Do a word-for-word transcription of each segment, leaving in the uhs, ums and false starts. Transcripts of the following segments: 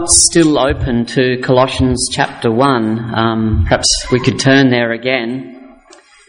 not still open to Colossians chapter one, um, perhaps we could turn there again.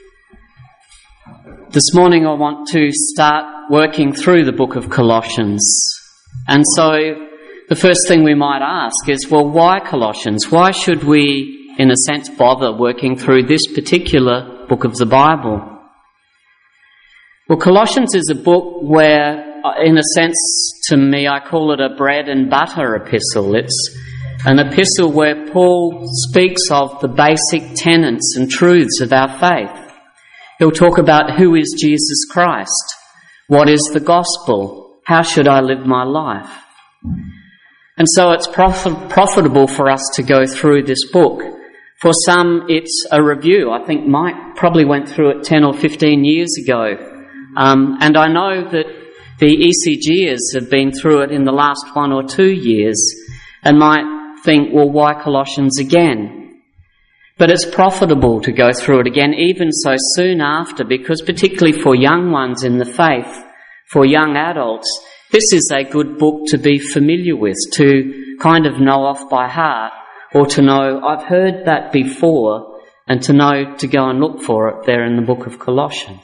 This morning I want to start working through the book of Colossians. And so the first thing we might ask is, well, why Colossians? Why should we, in a sense, bother working through this particular book of the Bible? Well, Colossians is a book where, in a sense, to me, I call it a bread and butter epistle. It's an epistle where Paul speaks of the basic tenets and truths of our faith. He'll talk about who is Jesus Christ, what is the gospel, how should I live my life. And so it's profit, profitable for us to go through this book. For some, it's a review. I think Mike probably went through it ten or fifteen years ago. Um, and I know that the E C Gers have been through it in the last one or two years and might think, well, why Colossians again? But it's profitable to go through it again, even so soon after, because particularly for young ones in the faith, for young adults, this is a good book to be familiar with, to kind of know off by heart, or to know, I've heard that before, and to know to go and look for it there in the book of Colossians.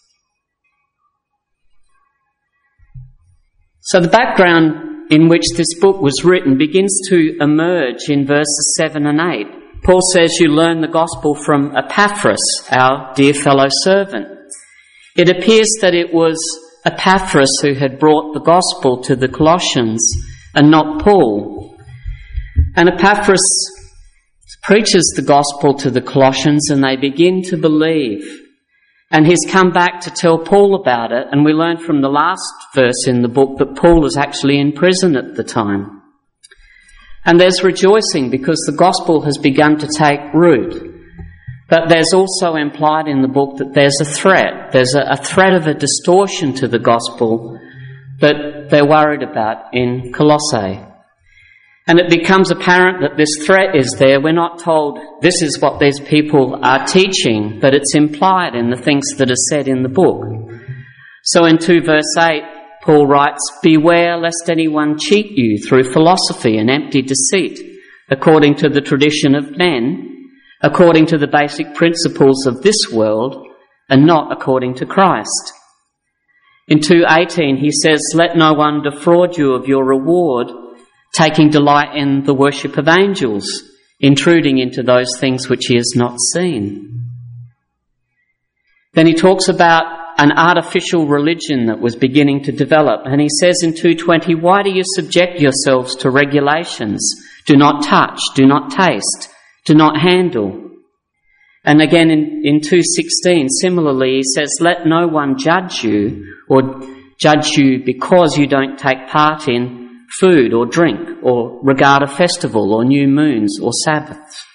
So the background in which this book was written begins to emerge in verses seven and eight. Paul says you learn the gospel from Epaphras, our dear fellow servant. It appears that it was Epaphras who had brought the gospel to the Colossians and not Paul. And Epaphras preaches the gospel to the Colossians and they begin to believe. And he's come back to tell Paul about it, and we learn from the last verse in the book that Paul was actually in prison at the time. And there's rejoicing because the gospel has begun to take root. But there's also implied in the book that there's a threat. There's a, a threat of a distortion to the gospel that they're worried about in Colossae. And it becomes apparent that this threat is there. We're not told this is what these people are teaching, but it's implied in the things that are said in the book. So in two verse eight, Paul writes, beware lest anyone cheat you through philosophy and empty deceit, according to the tradition of men, according to the basic principles of this world, and not according to Christ. In two eighteen, he says, let no one defraud you of your reward, taking delight in the worship of angels, intruding into those things which he has not seen. Then he talks about an artificial religion that was beginning to develop, and he says in two twenty, why do you subject yourselves to regulations? Do not touch, do not taste, do not handle. And again in, in two sixteen, similarly, he says, let no one judge you or judge you because you don't take part in food or drink or regard a festival or new moons or Sabbaths.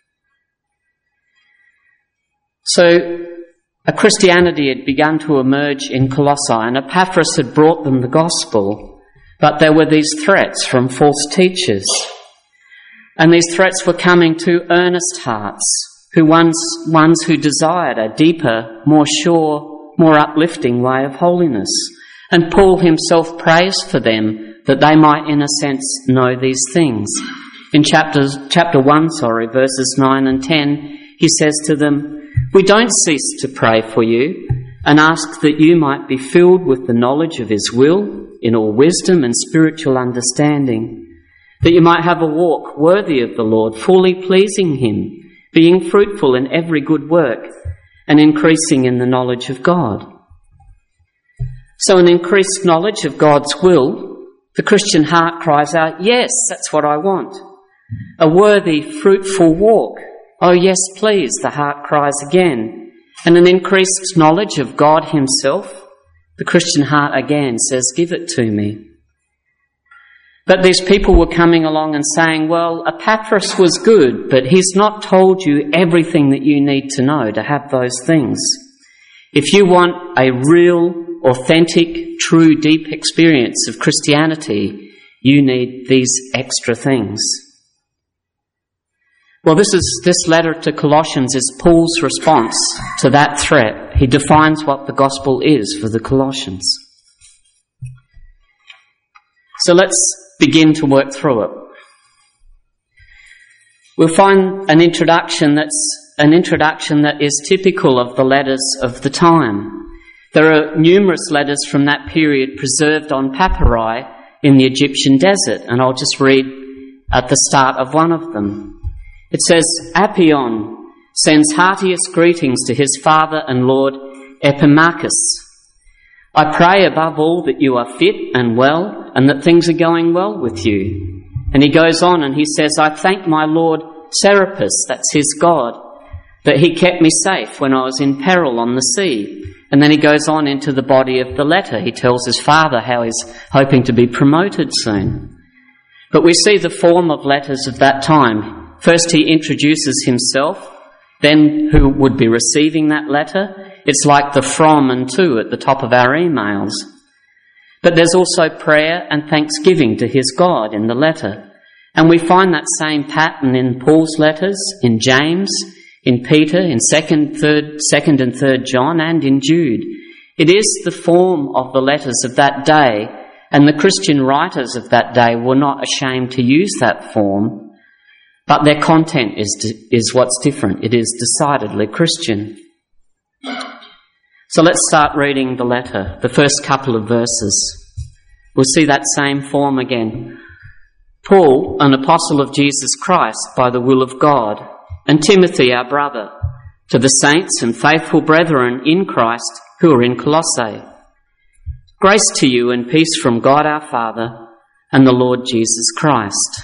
So a Christianity had begun to emerge in Colossae, and Epaphras had brought them the gospel, but there were these threats from false teachers. And these threats were coming to earnest hearts, who ones, ones who desired a deeper, more sure, more uplifting way of holiness. And Paul himself prays for them that they might, in a sense, know these things. In chapters, chapter one, sorry, verses nine and ten, he says to them, we don't cease to pray for you and ask that you might be filled with the knowledge of his will in all wisdom and spiritual understanding, that you might have a walk worthy of the Lord, fully pleasing him, being fruitful in every good work and increasing in the knowledge of God. So an increased knowledge of God's will, the Christian heart cries out, yes, that's what I want. A worthy, fruitful walk. Oh, yes, please, the heart cries again. And an increased knowledge of God himself, the Christian heart again says, give it to me. But these people were coming along and saying, well, Epaphras was good, but he's not told you everything that you need to know to have those things. If you want a real, authentic, true, deep experience of Christianity, you need these extra things. Well, this is this letter to Colossians is Paul's response to that threat. He defines what the gospel is for the Colossians. So let's begin to work through it. we'll find an introduction that's an introduction that is typical of the letters of the time. There are numerous letters from that period preserved on papyri in the Egyptian desert, and I'll just read at the start of one of them. It says, Apion sends heartiest greetings to his father and Lord Epimachus. I pray above all that you are fit and well, and that things are going well with you. And he goes on and he says, I thank my Lord Serapis, that's his God, that he kept me safe when I was in peril on the sea. And then he goes on into the body of the letter. He tells his father how he's hoping to be promoted soon. But we see the form of letters of that time. First he introduces himself, then who would be receiving that letter. It's like the from and to at the top of our emails. But there's also prayer and thanksgiving to his God in the letter. And we find that same pattern in Paul's letters, in James, in Peter, in second, third, second and third John, and in Jude. It is the form of the letters of that day, and the Christian writers of that day were not ashamed to use that form, but their content is, is what's different. It is decidedly Christian. So let's start reading the letter, the first couple of verses. We'll see that same form again. Paul, an apostle of Jesus Christ by the will of God, and Timothy, our brother, to the saints and faithful brethren in Christ who are in Colossae. Grace to you and peace from God our Father and the Lord Jesus Christ.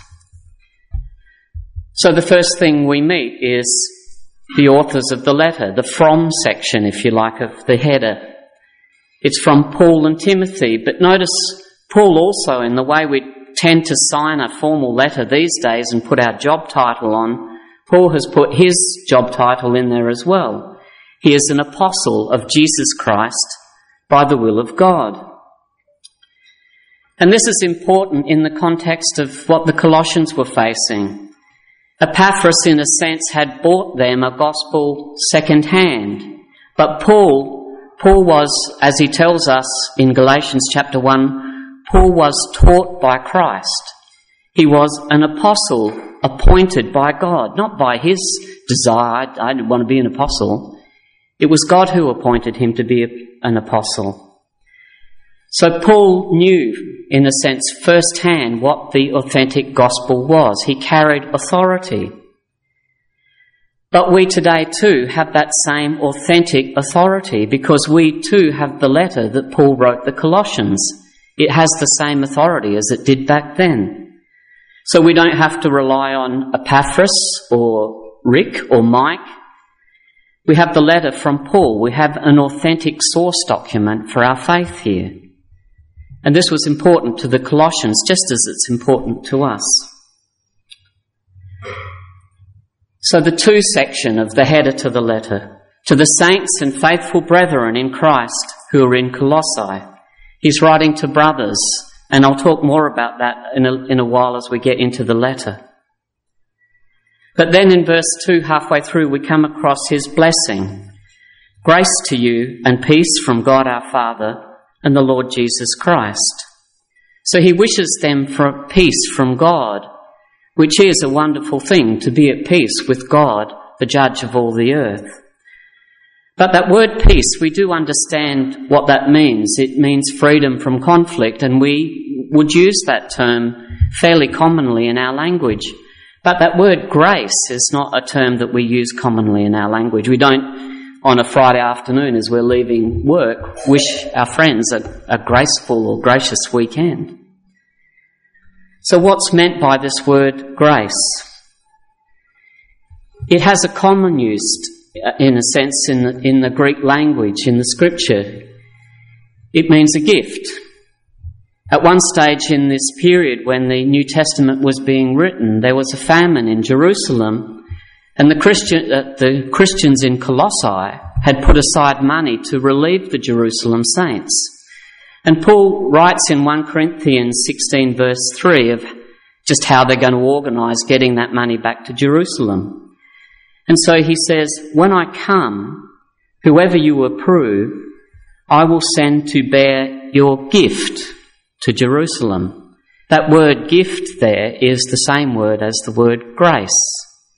So the first thing we meet is the authors of the letter, the from section, if you like, of the header. It's from Paul and Timothy, but notice Paul also, in the way we tend to sign a formal letter these days and put our job title on, Paul has put his job title in there as well. He is an apostle of Jesus Christ by the will of God. And this is important in the context of what the Colossians were facing. Epaphras, in a sense, had bought them a gospel second-hand. But Paul, Paul was, as he tells us in Galatians chapter one, Paul was taught by Christ. He was an apostle appointed by God, not by his desire. I didn't want to be an apostle. It was God who appointed him to be a, an apostle. So Paul knew, in a sense, firsthand what the authentic gospel was. He carried authority. But we today too have that same authentic authority because we too have the letter that Paul wrote the Colossians. It has the same authority as it did back then. So we don't have to rely on Epaphras or Rick or Mike. We have the letter from Paul. We have an authentic source document for our faith here. And this was important to the Colossians, just as it's important to us. So the to section of the header to the letter, to the saints and faithful brethren in Christ who are in Colossae. He's writing to brothers, and I'll talk more about that in a, in a while as we get into the letter. But then in verse two, halfway through, we come across his blessing. Grace to you and peace from God our Father and the Lord Jesus Christ. So he wishes them for peace from God, which is a wonderful thing, to be at peace with God, the judge of all the earth. But that word peace, we do understand what that means. It means freedom from conflict, and we would use that term fairly commonly in our language. But that word grace is not a term that we use commonly in our language. We don't, on a Friday afternoon as we're leaving work, wish our friends a, a graceful or gracious weekend. So what's meant by this word grace? It has a common use, in a sense, in the, in the Greek language, in the scripture. It means a gift. At one stage in this period when the New Testament was being written, there was a famine in Jerusalem, and the, Christian, uh, the Christians in Colossae had put aside money to relieve the Jerusalem saints. And Paul writes in First Corinthians sixteen verse three of just how they're going to organise getting that money back to Jerusalem. And so he says, when I come, whoever you approve, I will send to bear your gift to Jerusalem. That word gift there is the same word as the word grace.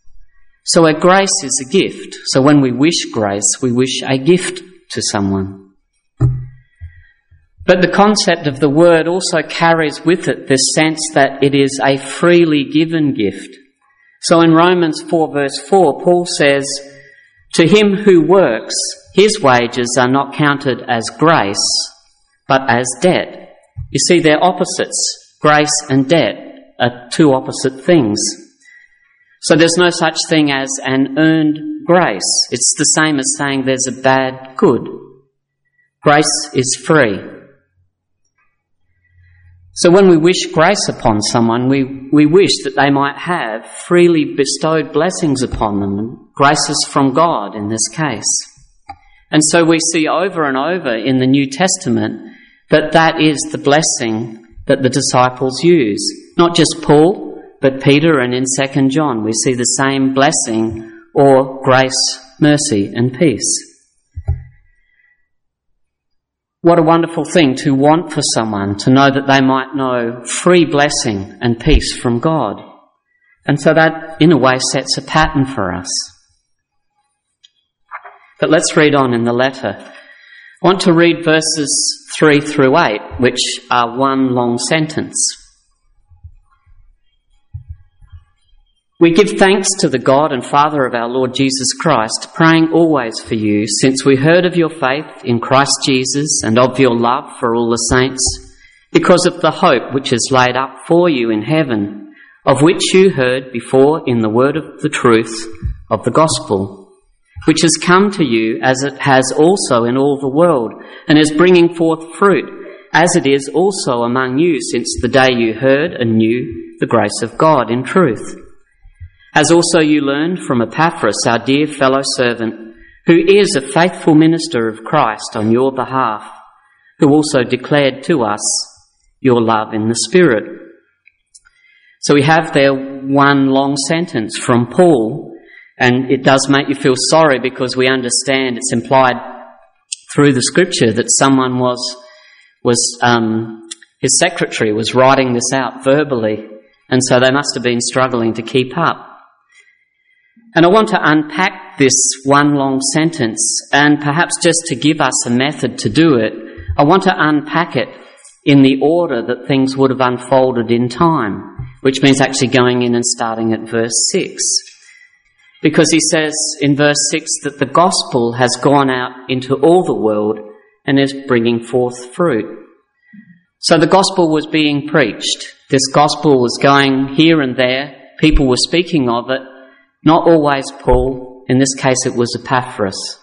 So a grace is a gift. So when we wish grace, we wish a gift to someone. But the concept of the word also carries with it this sense that it is a freely given gift. So in Romans four verse four, Paul says, "To him who works, his wages are not counted as grace, but as debt." You see, they're opposites. Grace and debt are two opposite things. So there's no such thing as an earned grace. It's the same as saying there's a bad good. Grace is free. So when we wish grace upon someone, we, we wish that they might have freely bestowed blessings upon them, graces from God in this case. And so we see over and over in the New Testament that that is the blessing that the disciples use. Not just Paul, but Peter, and in Second John we see the same blessing, or grace, mercy and peace. What a wonderful thing to want for someone, to know that they might know free blessing and peace from God. And so that, in a way, sets a pattern for us. But let's read on in the letter. I want to read verses three through eight, which are one long sentence. "We give thanks to the God and Father of our Lord Jesus Christ, praying always for you, since we heard of your faith in Christ Jesus and of your love for all the saints, because of the hope which is laid up for you in heaven, of which you heard before in the word of the truth of the gospel, which has come to you as it has also in all the world, and is bringing forth fruit, as it is also among you since the day you heard and knew the grace of God in truth. As also you learned from Epaphras, our dear fellow servant, who is a faithful minister of Christ on your behalf, who also declared to us your love in the Spirit." So we have there one long sentence from Paul, and it does make you feel sorry because we understand it's implied through the scripture that someone was, was um, his secretary was writing this out verbally, and so they must have been struggling to keep up. And I want to unpack this one long sentence, and perhaps just to give us a method to do it, I want to unpack it in the order that things would have unfolded in time, which means actually going in and starting at verse six. Because he says in verse six that the gospel has gone out into all the world and is bringing forth fruit. So the gospel was being preached. This gospel was going here and there. People were speaking of it. Not always Paul. In this case, it was Epaphras.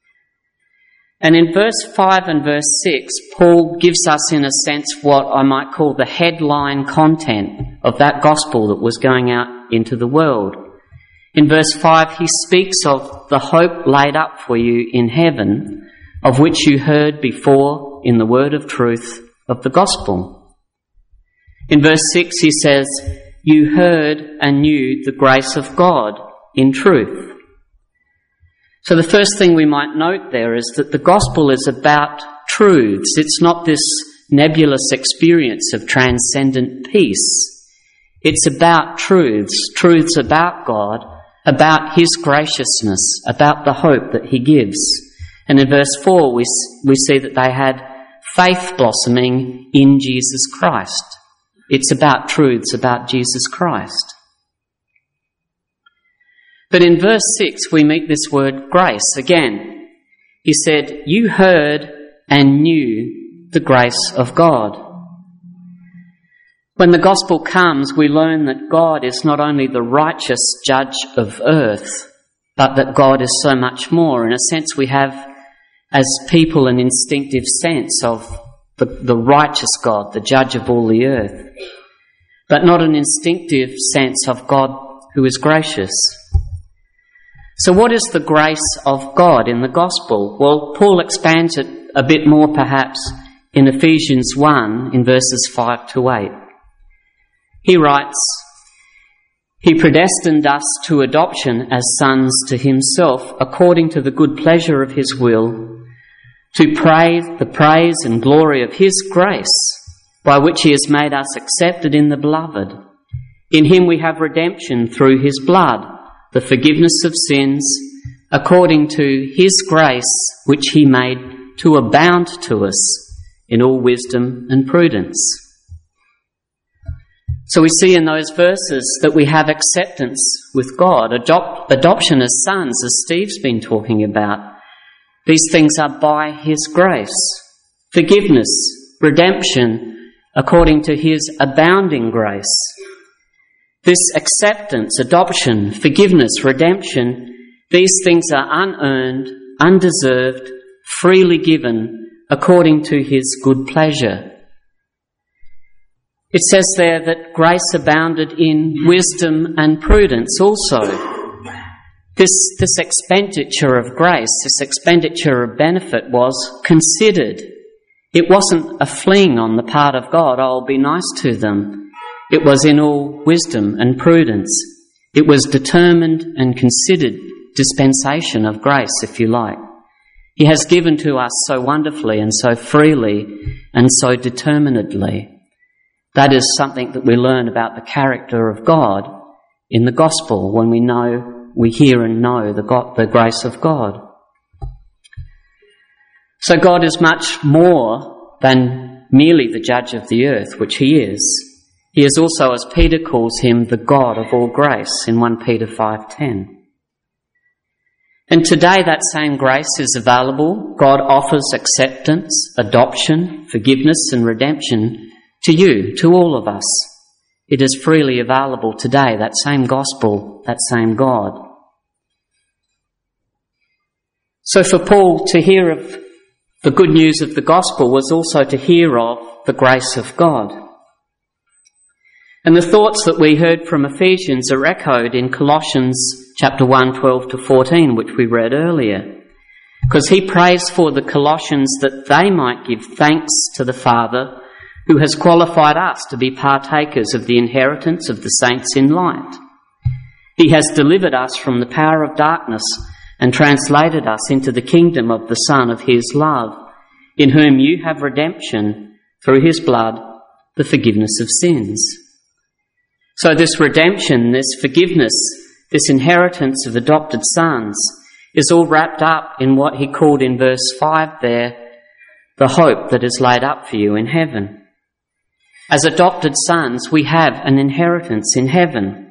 And in verse five and verse six, Paul gives us, in a sense, what I might call the headline content of that gospel that was going out into the world. In verse five, he speaks of the hope laid up for you in heaven, of which you heard before in the word of truth of the gospel. In verse six, he says, "You heard and knew the grace of God in truth." So the first thing we might note there is that the gospel is about truths. It's not this nebulous experience of transcendent peace. It's about truths, truths about God, about his graciousness, about the hope that he gives. And in verse four, we, we see that they had faith blossoming in Jesus Christ. It's about truths about Jesus Christ. But in verse six, we meet this word grace again. He said, "You heard and knew the grace of God." When the gospel comes, we learn that God is not only the righteous judge of earth, but that God is so much more. In a sense, we have, as people, an instinctive sense of the, the righteous God, the judge of all the earth, but not an instinctive sense of God who is gracious. So what is the grace of God in the gospel? Well, Paul expands it a bit more perhaps in Ephesians one in verses five to eight. He writes, "He predestined us to adoption as sons to himself according to the good pleasure of his will, to praise the praise and glory of his grace, by which he has made us accepted in the beloved. In him we have redemption through his blood, the forgiveness of sins, according to his grace, which he made to abound to us in all wisdom and prudence. So we see in those verses that we have acceptance with God, adopt, adoption as sons, as Steve's been talking about. These things are by his grace. Forgiveness, redemption, according to his abounding grace. This acceptance, adoption, forgiveness, redemption, these things are unearned, undeserved, freely given, according to his good pleasure. It says there that grace abounded in wisdom and prudence also. This, this expenditure of grace, this expenditure of benefit was considered. It wasn't a fling on the part of God, oh, I'll be nice to them. It was in all wisdom and prudence. It was determined and considered dispensation of grace, if you like. He has given to us so wonderfully and so freely and so determinedly. That is something that we learn about the character of God in the gospel when we know, we hear and know the, God, the grace of God. So God is much more than merely the judge of the earth, which he is. He is also, as Peter calls him, the God of all grace in First Peter five ten. And today that same grace is available. God offers acceptance, adoption, forgiveness and redemption to you, to all of us. It is freely available today, that same gospel, that same God. So for Paul to hear of the good news of the gospel was also to hear of the grace of God. And the thoughts that we heard from Ephesians are echoed in Colossians chapter one, twelve to fourteen, which we read earlier. Because he prays for the Colossians that they might give thanks to the Father who has qualified us to be partakers of the inheritance of the saints in light. He has delivered us from the power of darkness and translated us into the kingdom of the Son of his love, in whom you have redemption through his blood, the forgiveness of sins. So this redemption, this forgiveness, this inheritance of adopted sons is all wrapped up in what he called in verse five there, the hope that is laid up for you in heaven. As adopted sons, we have an inheritance in heaven.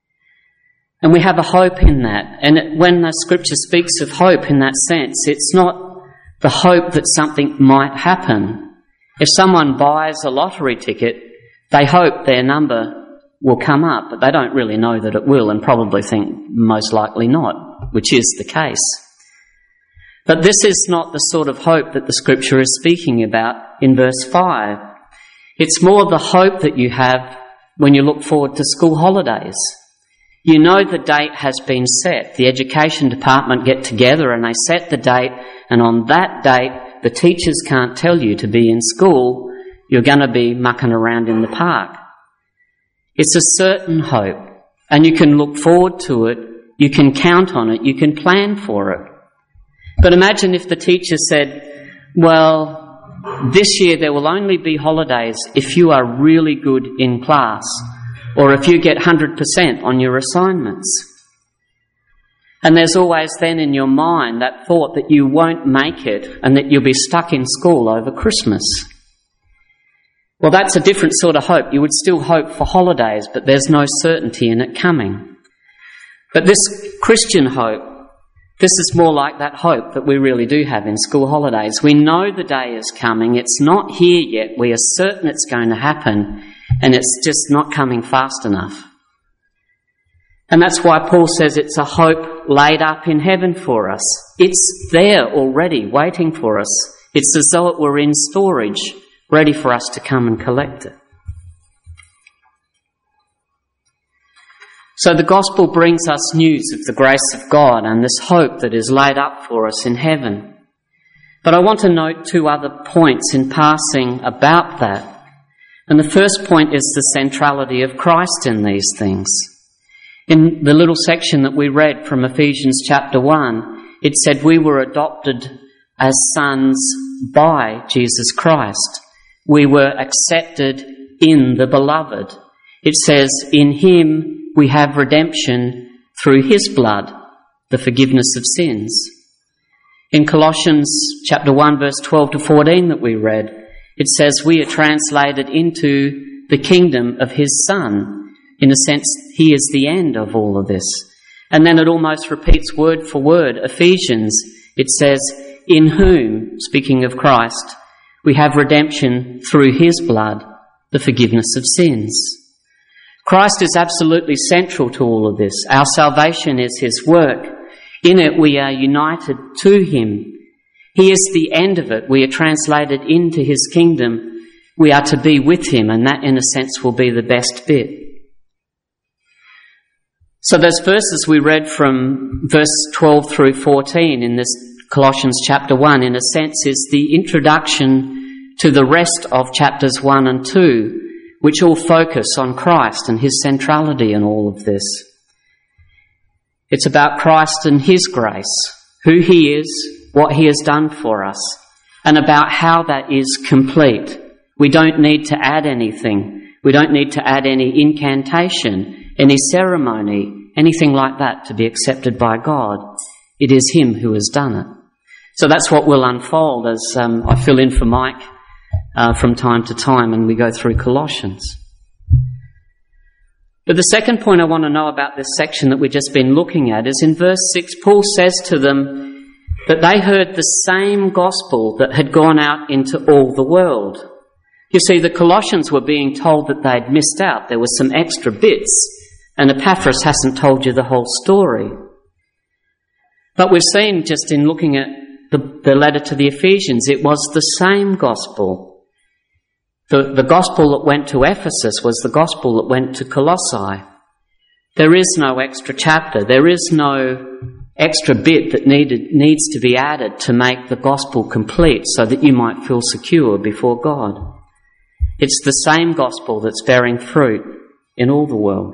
And we have a hope in that. And it, when the scripture speaks of hope in that sense, it's not the hope that something might happen. If someone buys a lottery ticket, they hope their number will come up, but they don't really know that it will and probably think most likely not, which is the case. But this is not the sort of hope that the scripture is speaking about in verse five. It's more the hope that you have when you look forward to school holidays. You know the date has been set. The education department get together and they set the date, and on that date the teachers can't tell you to be in school. You're going to be mucking around in the park. It's a certain hope, and you can look forward to it, you can count on it, you can plan for it. But imagine if the teacher said, well, this year there will only be holidays if you are really good in class, or if you get one hundred percent on your assignments. And there's always then in your mind that thought that you won't make it and that you'll be stuck in school over Christmas. Well, that's a different sort of hope. You would still hope for holidays, but there's no certainty in it coming. But this Christian hope, this is more like that hope that we really do have in school holidays. We know the day is coming. It's not here yet. We are certain it's going to happen, and it's just not coming fast enough. And that's why Paul says it's a hope laid up in heaven for us. It's there already waiting for us. It's as though it were in storage, ready for us to come and collect it. So the gospel brings us news of the grace of God and this hope that is laid up for us in heaven. But I want to note two other points in passing about that. And the first point is the centrality of Christ in these things. In the little section that we read from Ephesians chapter one, it said we were adopted as sons by Jesus Christ. We were accepted in the beloved. It says, in him we have redemption through his blood, the forgiveness of sins. In Colossians chapter one, verse twelve to fourteen that we read, it says we are translated into the kingdom of his Son. In a sense, he is the end of all of this. And then it almost repeats word for word. Ephesians, it says, in whom, speaking of Christ, we have redemption through his blood, the forgiveness of sins. Christ is absolutely central to all of this. Our salvation is his work. In it we are united to him. He is the end of it. We are translated into his kingdom. We are to be with him, and that in a sense will be the best bit. So those verses we read from verse twelve through fourteen in this Colossians chapter one, in a sense, is the introduction to the rest of chapters one and two, which all focus on Christ and his centrality in all of this. It's about Christ and his grace, who he is, what he has done for us, and about how that is complete. We don't need to add anything. We don't need to add any incantation, any ceremony, anything like that to be accepted by God. It is him who has done it. So that's what will unfold as um, I fill in for Mike uh, from time to time and we go through Colossians. But the second point I want to know about this section that we've just been looking at is in verse six, Paul says to them that they heard the same gospel that had gone out into all the world. You see, the Colossians were being told that they'd missed out. There were some extra bits, and Epaphras hasn't told you the whole story. But we've seen just in looking at the, the letter to the Ephesians, it was the same gospel. The, the gospel that went to Ephesus was the gospel that went to Colossae. There is no extra chapter. There is no extra bit that needed, needs to be added to make the gospel complete so that you might feel secure before God. It's the same gospel that's bearing fruit in all the world.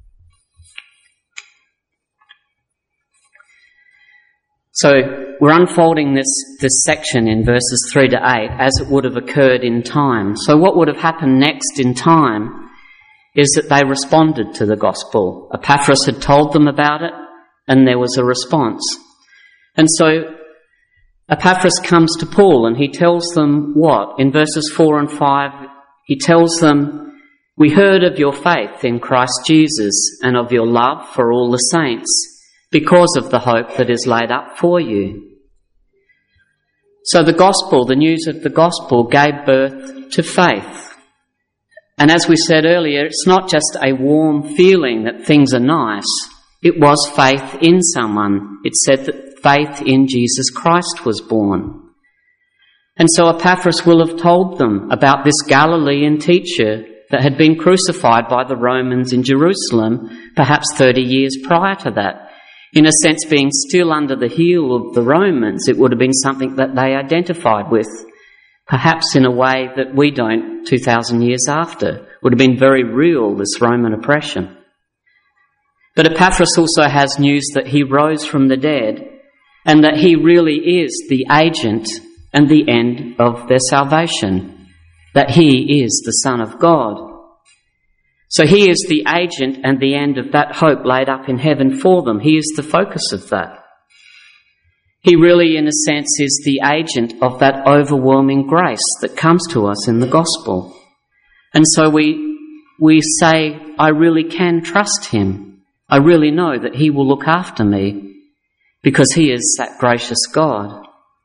So we're unfolding this, this section in verses three to eight as it would have occurred in time. So what would have happened next in time is that they responded to the gospel. Epaphras had told them about it, and there was a response. And so Epaphras comes to Paul and he tells them what? In verses four and five, he tells them, "We heard of your faith in Christ Jesus and of your love for all the saints, because of the hope that is laid up for you." So the gospel, the news of the gospel, gave birth to faith. And as we said earlier, it's not just a warm feeling that things are nice. It was faith in someone. It said that faith in Jesus Christ was born. And so Epaphras will have told them about this Galilean teacher that had been crucified by the Romans in Jerusalem perhaps thirty years prior to that. In a sense, being still under the heel of the Romans, it would have been something that they identified with, perhaps in a way that we don't two thousand years after. It would have been very real, this Roman oppression. But Epaphras also has news that he rose from the dead and that he really is the agent and the end of their salvation, that he is the Son of God. So he is the agent and the end of that hope laid up in heaven for them. He is the focus of that. He really, in a sense, is the agent of that overwhelming grace that comes to us in the gospel. And so we, we say, I really can trust him. I really know that he will look after me because he is that gracious God.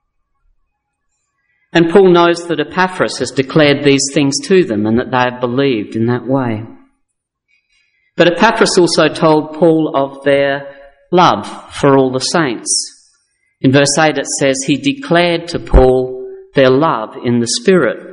And Paul knows that Epaphras has declared these things to them and that they have believed in that way. But Epaphras also told Paul of their love for all the saints. In verse eight it says, he declared to Paul their love in the Spirit.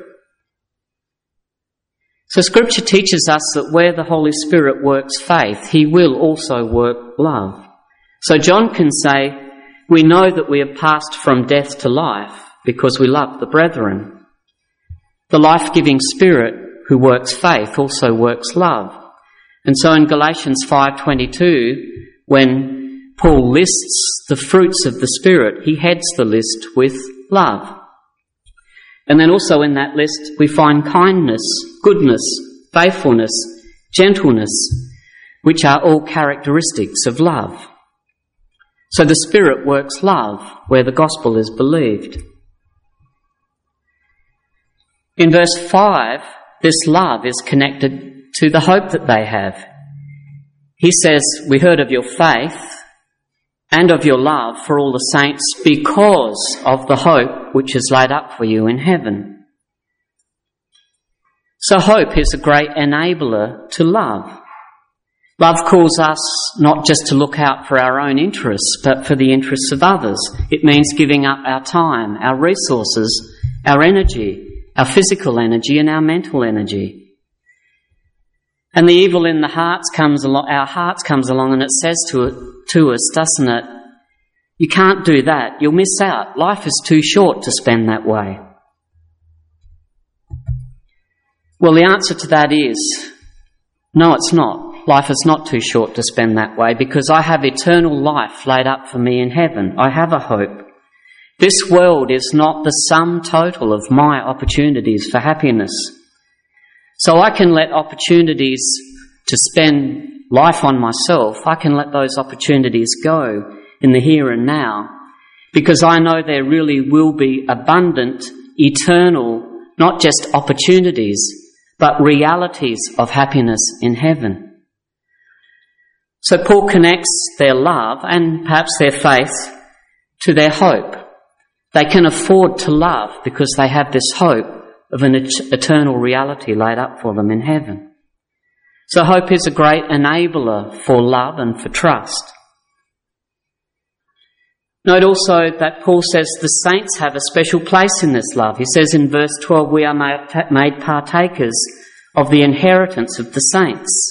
So Scripture teaches us that where the Holy Spirit works faith, he will also work love. So John can say, we know that we have passed from death to life because we love the brethren. The life-giving Spirit who works faith also works love. And so in Galatians five twenty-two, when Paul lists the fruits of the Spirit, he heads the list with love. And then also in that list we find kindness, goodness, faithfulness, gentleness, which are all characteristics of love. So the Spirit works love where the gospel is believed. In verse five, this love is connected to the hope that they have. He says, we heard of your faith and of your love for all the saints because of the hope which is laid up for you in heaven. So hope is a great enabler to love. Love calls us not just to look out for our own interests, but for the interests of others. It means giving up our time, our resources, our energy, our physical energy and our mental energy. And the evil in the hearts comes along, our hearts comes along and it says to it, to us, doesn't it? You can't do that. You'll miss out. Life is too short to spend that way. Well, the answer to that is, no, it's not. Life is not too short to spend that way because I have eternal life laid up for me in heaven. I have a hope. This world is not the sum total of my opportunities for happiness. So I can let opportunities to spend life on myself, I can let those opportunities go in the here and now because I know there really will be abundant, eternal, not just opportunities, but realities of happiness in heaven. So Paul connects their love and perhaps their faith to their hope. They can afford to love because they have this hope of an eternal reality laid up for them in heaven. So hope is a great enabler for love and for trust. Note also that Paul says the saints have a special place in this love. He says in verse twelve, we are made partakers of the inheritance of the saints.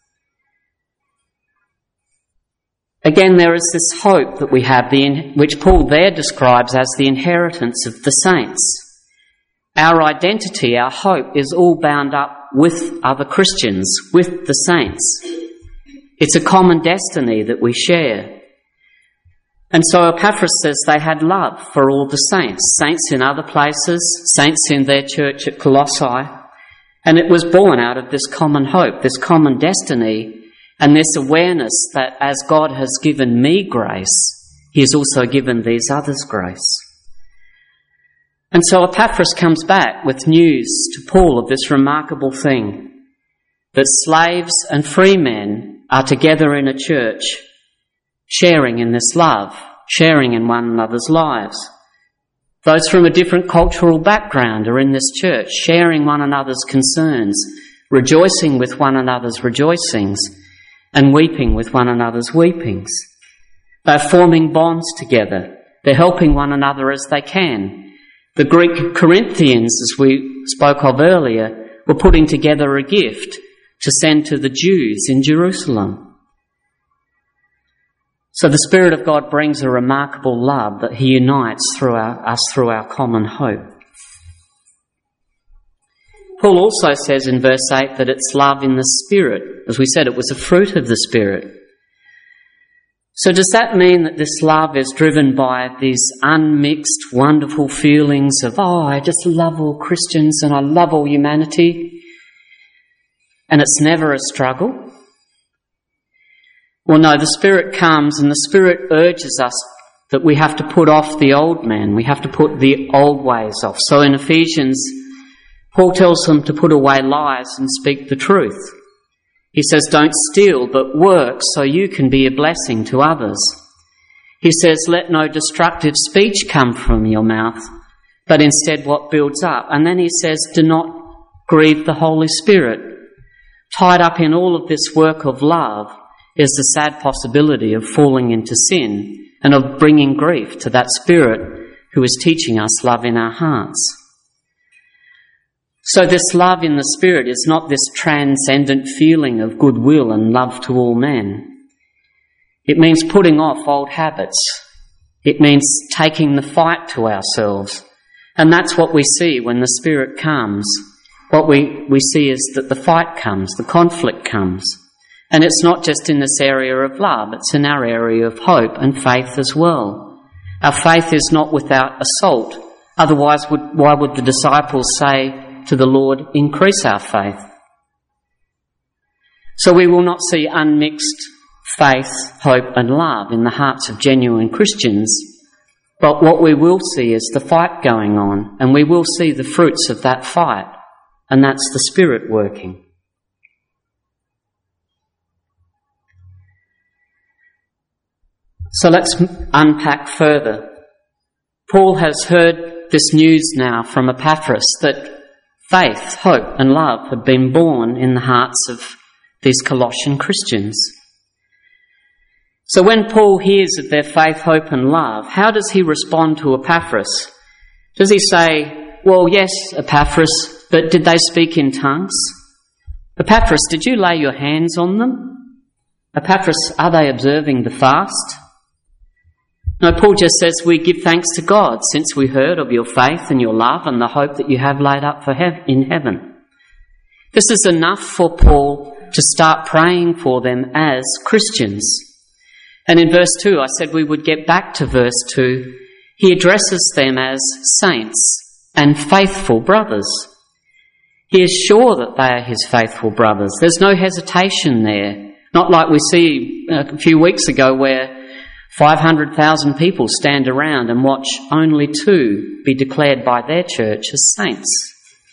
Again, there is this hope that we have, the, which Paul there describes as the inheritance of the saints. Our identity, our hope, is all bound up with other Christians, with the saints. It's a common destiny that we share. And so Epaphras says they had love for all the saints, saints in other places, saints in their church at Colossae, and it was born out of this common hope, this common destiny, and this awareness that as God has given me grace, He has also given these others grace. And so Epaphras comes back with news to Paul of this remarkable thing, that slaves and free men are together in a church, sharing in this love, sharing in one another's lives. Those from a different cultural background are in this church, sharing one another's concerns, rejoicing with one another's rejoicings, and weeping with one another's weepings. They're forming bonds together. They're helping one another as they can. The Greek Corinthians, as we spoke of earlier, were putting together a gift to send to the Jews in Jerusalem. So the Spirit of God brings a remarkable love that He unites through our, us through our common hope. Paul also says in verse eight that it's love in the Spirit. As we said, it was a fruit of the Spirit. So does that mean that this love is driven by these unmixed, wonderful feelings of, oh, I just love all Christians and I love all humanity, and it's never a struggle? Well, no, the Spirit comes and the Spirit urges us that we have to put off the old man. We have to put the old ways off. So in Ephesians, Paul tells them to put away lies and speak the truth. He says, don't steal, but work so you can be a blessing to others. He says, let no destructive speech come from your mouth, but instead what builds up. And then he says, do not grieve the Holy Spirit. Tied up in all of this work of love is the sad possibility of falling into sin and of bringing grief to that Spirit who is teaching us love in our hearts. So this love in the Spirit is not this transcendent feeling of goodwill and love to all men. It means putting off old habits. It means taking the fight to ourselves. And that's what we see when the Spirit comes. What we, we see is that the fight comes, the conflict comes. And it's not just in this area of love, it's in our area of hope and faith as well. Our faith is not without assault. Otherwise, would, why would the disciples say to the Lord, increase our faith? So we will not see unmixed faith, hope and love in the hearts of genuine Christians, but what we will see is the fight going on, and we will see the fruits of that fight, and that's the Spirit working. So let's unpack further. Paul has heard this news now from Epaphras that faith, hope and love have been born in the hearts of these Colossian Christians. So when Paul hears of their faith, hope and love, how does he respond to Epaphras? Does he say, well, yes, Epaphras, but did they speak in tongues? Epaphras, did you lay your hands on them? Epaphras, are they observing the fast? No, Paul just says we give thanks to God since we heard of your faith and your love and the hope that you have laid up for hev- in heaven. This is enough for Paul to start praying for them as Christians. And in verse two, I said we would get back to verse two. He addresses them as saints and faithful brothers. He is sure that they are his faithful brothers. There's no hesitation there. Not like we see a few weeks ago where five hundred thousand people stand around and watch only two be declared by their church as saints.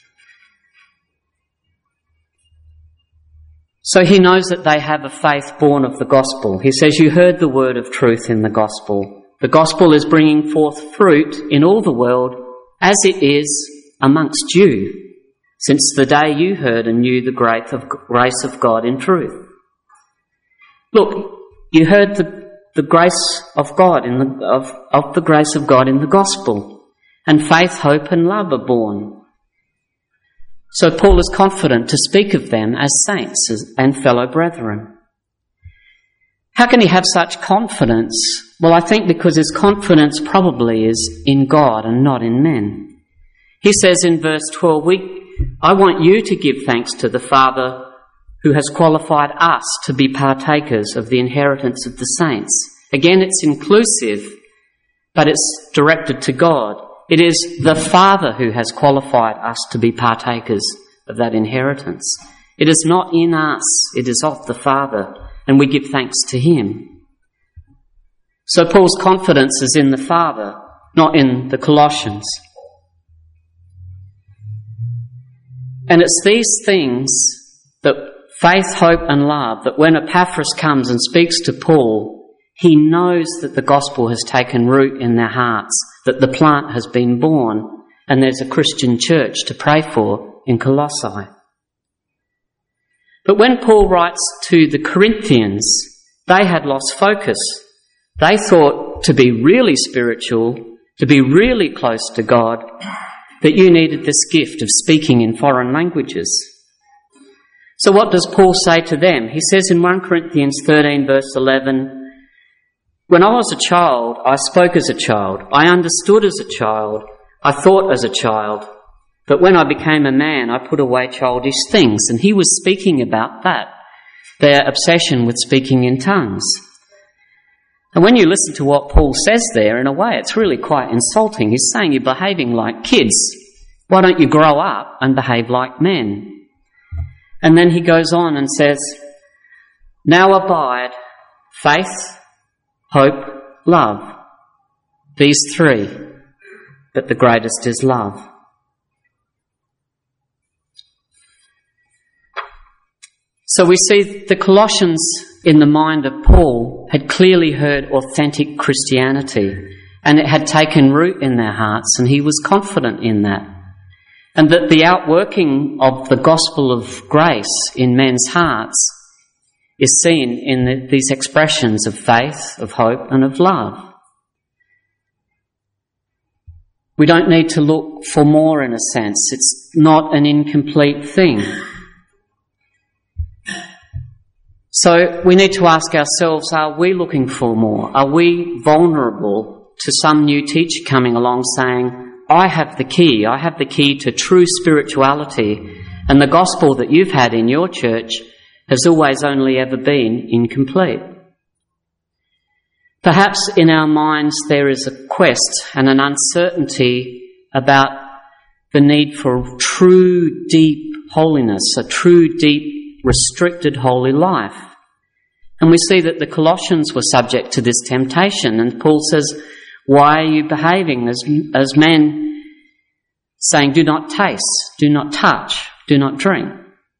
So he knows that they have a faith born of the gospel. He says, you heard the word of truth in the gospel. The gospel is bringing forth fruit in all the world as it is amongst you, since the day you heard and knew the grace of God in truth. Look, you heard the the grace of God in the of, of the grace of God in the gospel, and faith, hope and love are born. So Paul is confident to speak of them as saints and fellow brethren. How can he have such confidence? Well, I think because his confidence probably is in God and not in men. He says in verse twelve, we, I want you to give thanks to the Father who has qualified us to be partakers of the inheritance of the saints. Again, it's inclusive, but it's directed to God. It is the Father who has qualified us to be partakers of that inheritance. It is not in us, it is of the Father, and we give thanks to him. So Paul's confidence is in the Father, not in the Colossians. And it's these things that faith, hope and love, that when Epaphras comes and speaks to Paul, he knows that the gospel has taken root in their hearts, that the plant has been born, and there's a Christian church to pray for in Colossae. But when Paul writes to the Corinthians, they had lost focus. They thought to be really spiritual, to be really close to God, that you needed this gift of speaking in foreign languages. So what does Paul say to them? He says in First Corinthians thirteen verse eleven, when I was a child, I spoke as a child, I understood as a child, I thought as a child, but when I became a man, I put away childish things. And he was speaking about that, their obsession with speaking in tongues. And when you listen to what Paul says there, in a way, it's really quite insulting. He's saying you're behaving like kids. Why don't you grow up and behave like men? And then he goes on and says, now abide faith, hope, love. These three, but the greatest is love. So we see the Colossians, in the mind of Paul, had clearly heard authentic Christianity, and it had taken root in their hearts, and he was confident in that. And that the outworking of the gospel of grace in men's hearts is seen in the, these expressions of faith, of hope and of love. We don't need to look for more, in a sense. It's not an incomplete thing. So we need to ask ourselves, are we looking for more? Are we vulnerable to some new teacher coming along saying, I have the key, I have the key to true spirituality, and the gospel that you've had in your church has always only ever been incomplete. Perhaps in our minds there is a quest and an uncertainty about the need for true deep holiness, a true deep restricted holy life. And we see that the Colossians were subject to this temptation, and Paul says, why are you behaving as, as men, saying, do not taste, do not touch, do not drink?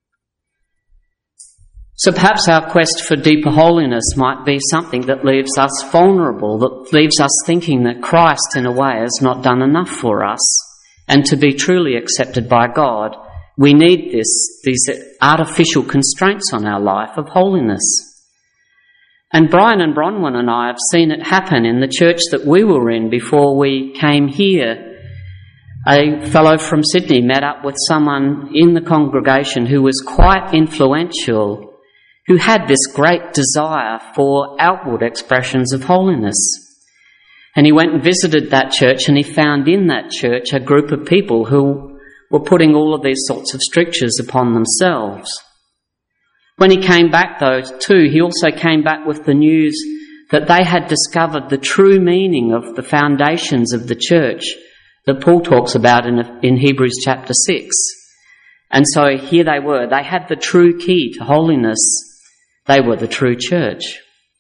So perhaps our quest for deeper holiness might be something that leaves us vulnerable, that leaves us thinking that Christ, in a way, has not done enough for us. And to be truly accepted by God, we need this, these artificial constraints on our life of holiness. And Brian and Bronwyn and I have seen it happen in the church that we were in before we came here. A fellow from Sydney met up with someone in the congregation who was quite influential, who had this great desire for outward expressions of holiness. And he went and visited that church, and he found in that church a group of people who were putting all of these sorts of strictures upon themselves. When he came back, though, too, he also came back with the news that they had discovered the true meaning of the foundations of the church that Paul talks about in, in Hebrews chapter six. And so here they were. They had the true key to holiness. They were the true church.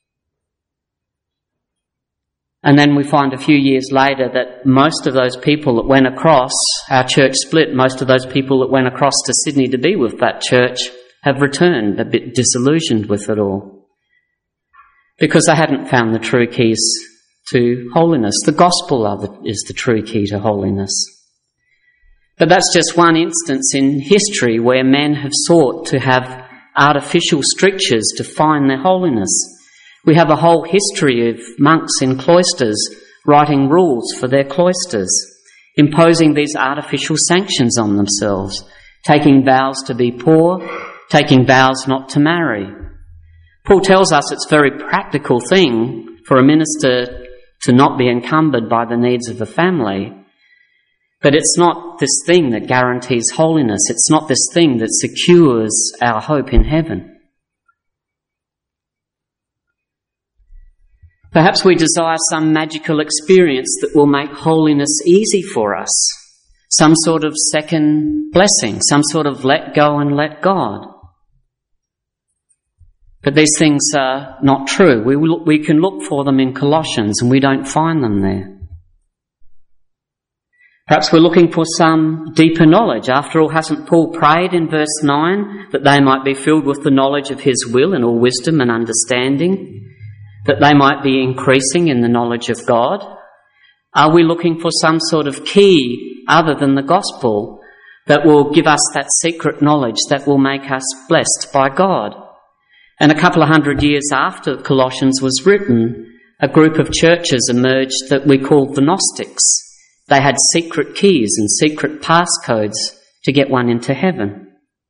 And then we find a few years later that most of those people that went across, our church split, most of those people that went across to Sydney to be with that church have returned a bit disillusioned with it all, because they hadn't found the true keys to holiness. The gospel of it is the true key to holiness. But that's just one instance in history where men have sought to have artificial strictures to find their holiness. We have a whole history of monks in cloisters writing rules for their cloisters, imposing these artificial sanctions on themselves, taking vows to be poor, taking vows not to marry. Paul tells us it's a very practical thing for a minister to not be encumbered by the needs of a family. But it's not this thing that guarantees holiness. It's not this thing that secures our hope in heaven. Perhaps we desire some magical experience that will make holiness easy for us, some sort of second blessing, some sort of let go and let God. But these things are not true. We, will, we can look for them in Colossians and we don't find them there. Perhaps we're looking for some deeper knowledge. After all, hasn't Paul prayed in verse nine that they might be filled with the knowledge of his will and all wisdom and understanding, that they might be increasing in the knowledge of God? Are we looking for some sort of key other than the gospel that will give us that secret knowledge that will make us blessed by God? And a couple of hundred years after Colossians was written, a group of churches emerged that we called the Gnostics. They had secret keys and secret passcodes to get one into heaven.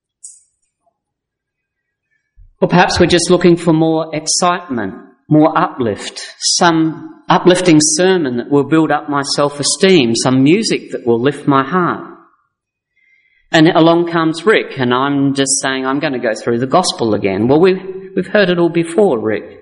Or perhaps we're just looking for more excitement, more uplift, some uplifting sermon that will build up my self-esteem, some music that will lift my heart. And along comes Rick, and I'm just saying, I'm going to go through the gospel again. Well, we've, we've heard it all before, Rick.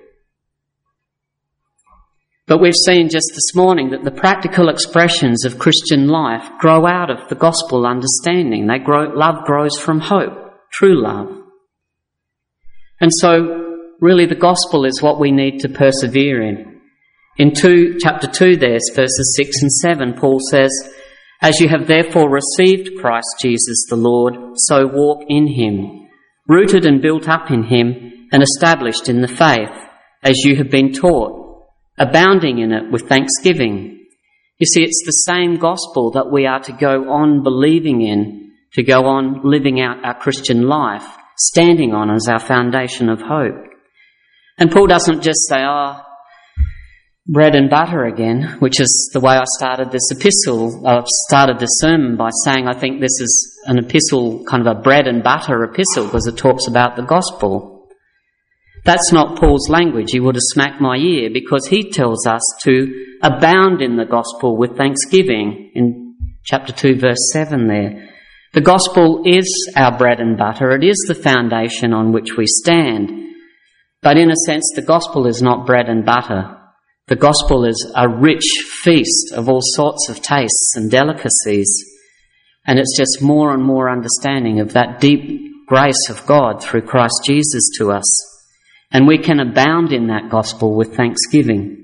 But we've seen just this morning that the practical expressions of Christian life grow out of the gospel understanding. They grow, love grows from hope, true love. And so, really, the gospel is what we need to persevere in. In two, chapter two there, verses six and seven, Paul says, "As you have therefore received Christ Jesus the Lord, so walk in him, rooted and built up in him, and established in the faith, as you have been taught, abounding in it with thanksgiving." You see, it's the same gospel that we are to go on believing in, to go on living out our Christian life, standing on as our foundation of hope. And Paul doesn't just say, oh, bread and butter again, which is the way I started this epistle. I've started this sermon by saying I think this is an epistle, kind of a bread and butter epistle, because it talks about the gospel. That's not Paul's language. He would have smacked my ear, because he tells us to abound in the gospel with thanksgiving in chapter two, verse seven there. The gospel is our bread and butter. It is the foundation on which we stand. But in a sense, the gospel is not bread and butter. The gospel is a rich feast of all sorts of tastes and delicacies. And it's just more and more understanding of that deep grace of God through Christ Jesus to us, and we can abound in that gospel with thanksgiving.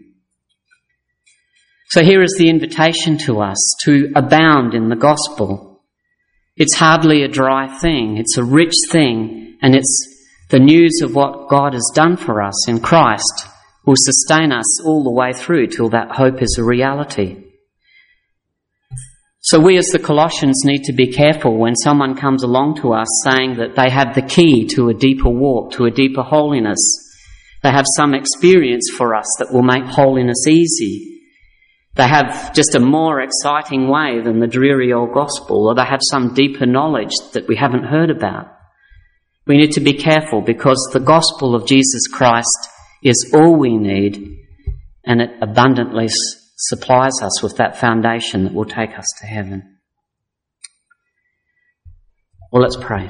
So here is the invitation to us to abound in the gospel. It's hardly a dry thing, it's a rich thing, and it's the news of what God has done for us in Christ will sustain us all the way through till that hope is a reality. So we as the Colossians need to be careful when someone comes along to us saying that they have the key to a deeper walk, to a deeper holiness. They have some experience for us that will make holiness easy. They have just a more exciting way than the dreary old gospel, or they have some deeper knowledge that we haven't heard about. We need to be careful because the gospel of Jesus Christ is all we need, and it abundantly supplies us with that foundation that will take us to heaven. Well, let's pray.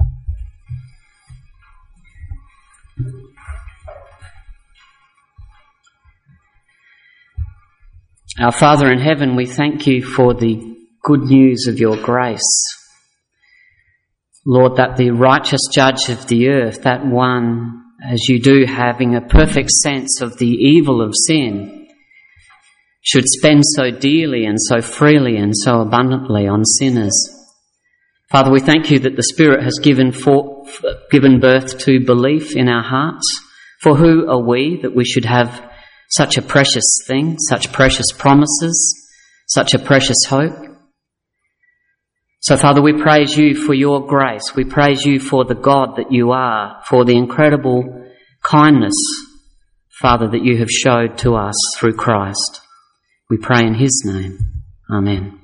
Our Father in heaven, we thank you for the good news of your grace. Lord, that the righteous judge of the earth, that one, as you do, having a perfect sense of the evil of sin, should spend so dearly and so freely and so abundantly on sinners. Father, we thank you that the Spirit has given for, given birth to belief in our hearts. For who are we that we should have such a precious thing, such precious promises, such a precious hope? So, Father, we praise you for your grace. We praise you for the God that you are, for the incredible kindness, Father, that you have showed to us through Christ. We pray in his name. Amen.